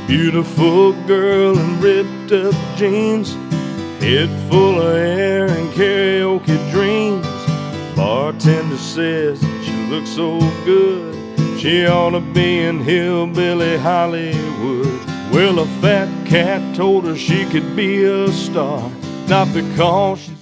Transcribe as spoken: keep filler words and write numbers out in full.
Beautiful girl in ripped up jeans, head full of hair and karaoke dreams. Bartender says she looks so good, she ought to be in hillbilly Hollywood. Well, a fat cat told her she could be a star, not because she